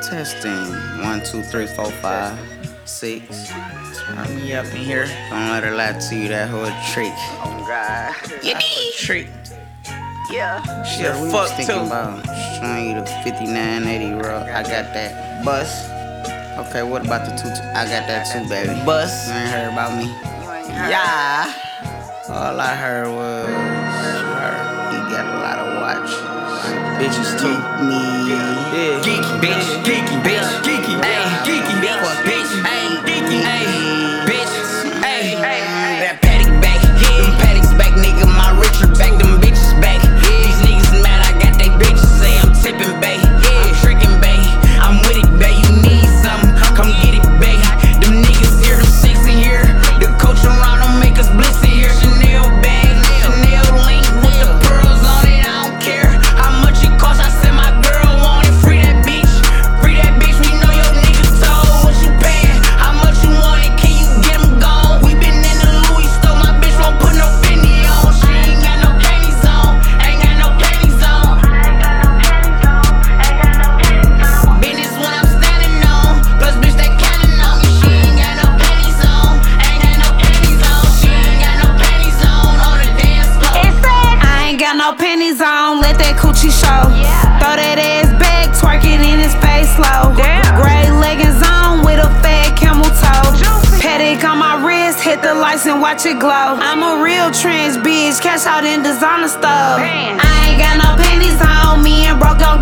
Testing. 1, 2, 3, 4, 5, 6. Turn me up in here. Don't let her lie to you. That whole trick. Oh God. You need trick. Yeah. She a fuck too. About showing you the 5980 roll. I got that bus. Okay, what about the 2? I got that too, baby. Bus. You ain't heard about me? You ain't heard. Yeah. All I heard was he got a lot of watch. Bitches too. Me. Yeah. Geeky bitch. Geeky bitch. Geeky. Ayy. Geeky bitch. Bitch. Ayy. Geeky. Ayy. Bitch. Ayy. That paddock back. Them paddocks back, nigga. My Richard back. Them bitches back. These niggas mad. I got they bitches say I'm tipping bae. I'm tricking bae. I'm with it bae. You need something? Come get it bae. Them niggas here. Them 6 in here. The coach around them make us blitz in here. Chanel bag. Chanel link with the pearls on it. I don't care how much it costs. I said my girl want it. Free that bitch. Free that bitch. We know your niggas told. What you paying? How much you want it? Can you get them gone? We been in the Louis store. My bitch won't put no penny on. She ain't got no panties on. Ain't got no panties on. Business when I'm standing on. Plus bitch they counting on me. She ain't got no panties on. Ain't got no panties on. She ain't got no panties on the dance floor. I ain't got no panties on, let that coochie show. Throw that ass back, twerk it in his face slow. Gray leggings on with a fat camel toe. Paddock on my wrist, hit the lights and watch it glow. I'm a real trans bitch, cash out in designer stuff. I ain't got no panties on, me and broke don't